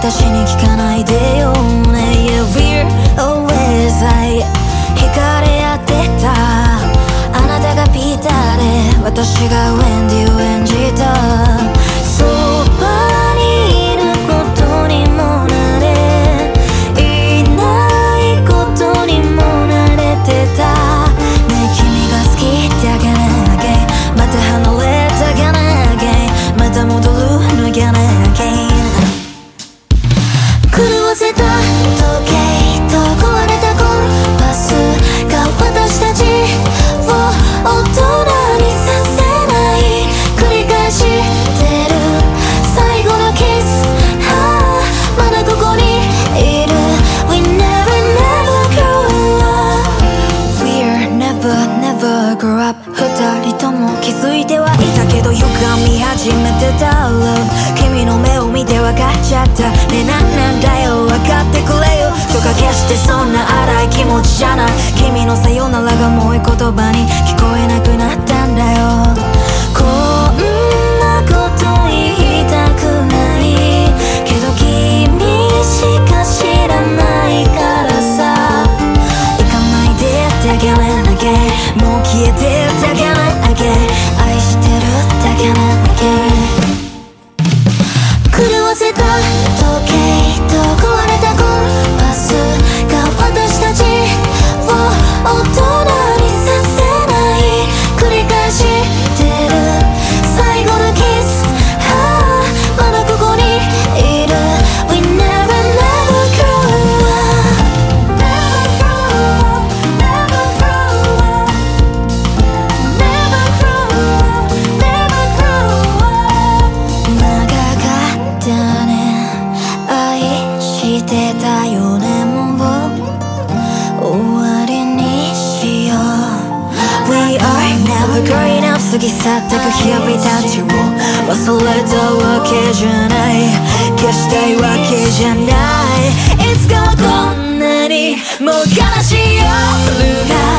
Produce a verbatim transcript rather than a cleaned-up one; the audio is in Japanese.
私に聞かないでよね Yeah, we're always high 惹かれ合ってたあなたがピーターで私がウェンディを演じたそばにいることにも慣れいないことにも慣れてたねえ君が好きだけね Again また離れたけね Again また戻るのけね Again 狂わせた時計と壊れたコンパスが私たちを大人にさせない繰り返してる最後のキス、はあ、まだここにいる We never never grow up We're never never grow up 二人とも気づいてはいたけど歪み始めてた Love 君の目を見て分かっちゃったねえなんなんだよ分かってくれよとか決してそんな荒い気持ちじゃない君のさよならがもう言葉に聞こえなくなったんだよこんなこと言いたくないけど君しか知らないからさ行かないでだけねだけもう消えてだけねだけ愛してるだけねだけ狂わせた時計と壊れたコンパスが私たちを大人にさせない繰り返してる最後のキス、はあ、まだここにいる We never never grow up Never grow up Never grow up Never grow up Never grow up 長かったね愛してたよねもう終わりにしよう We are never growing up 過ぎ去ってく日々たちを忘れたわけじゃない消したいわけじゃないいつかはこんなにもう悲しい夜が